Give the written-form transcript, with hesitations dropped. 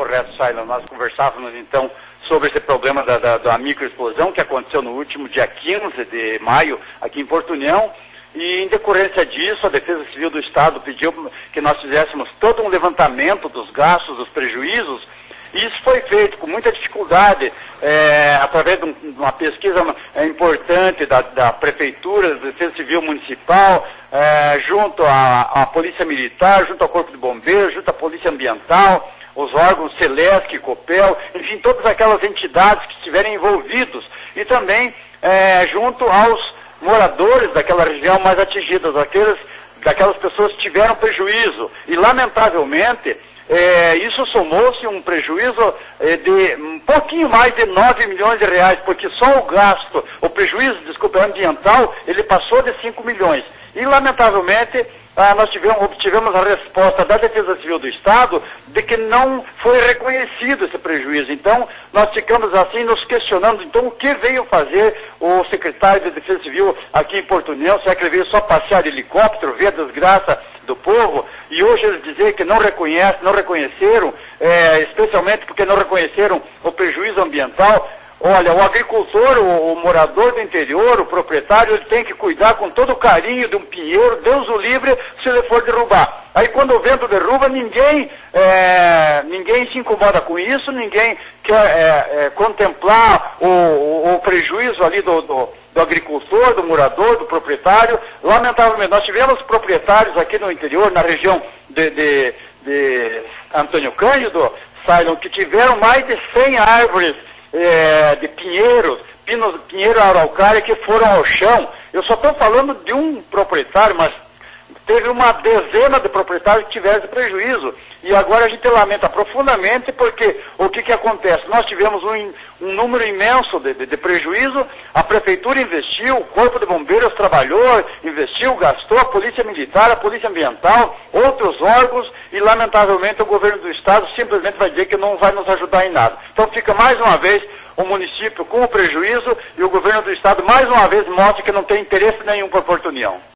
correto, Sailon. Nós conversávamos então sobre esse problema da microexplosão que aconteceu no último dia 15 de maio aqui em Porto União. E em decorrência disso, a Defesa Civil do Estado pediu que nós fizéssemos todo um levantamento dos gastos, dos prejuízos, e isso foi feito com muita dificuldade, através de uma pesquisa importante da Prefeitura, da Defesa Civil Municipal, junto à Polícia Militar, junto ao Corpo de Bombeiros, junto à Polícia Ambiental, os órgãos Celesc, Copel, enfim, todas aquelas entidades que estiverem envolvidos, e também junto aos moradores daquela região mais atingida, daquelas pessoas que tiveram prejuízo. E, lamentavelmente, isso somou-se um prejuízo de um pouquinho mais de 9 milhões de reais, porque só o prejuízo, ambiental, ele passou de 5 milhões. E, lamentavelmente, nós obtivemos a resposta da Defesa Civil do Estado de que não foi reconhecido esse prejuízo. Então, nós ficamos assim nos questionando, então, o que veio fazer o secretário de Defesa Civil aqui em Porto União? Será que ele veio só passear de helicóptero, ver a desgraça do povo? E hoje eles dizer que não reconheceram, especialmente porque não reconheceram o prejuízo ambiental. Olha, o agricultor, o morador do interior, o proprietário, ele tem que cuidar com todo o carinho de um pinheiro, Deus o livre, se ele for derrubar. Aí quando o vento derruba, ninguém se incomoda com isso, ninguém quer contemplar o prejuízo ali do agricultor, do morador, do proprietário. Lamentavelmente, nós tivemos proprietários aqui no interior, na região de Antônio Cândido, Sailon, que tiveram mais de 100 árvores de pinheiro araucária que foram ao chão. Eu só estou falando de um proprietário, mas teve uma dezena de proprietários que tiveram esse prejuízo. E agora a gente lamenta profundamente porque o que acontece? Nós tivemos um número imenso de prejuízo, a Prefeitura investiu, o Corpo de Bombeiros trabalhou, investiu, gastou, a Polícia Militar, a Polícia Ambiental, outros órgãos, e lamentavelmente o governo do Estado simplesmente vai dizer que não vai nos ajudar em nada. Então fica mais uma vez o município com o prejuízo e o governo do Estado mais uma vez mostra que não tem interesse nenhum por Porto União.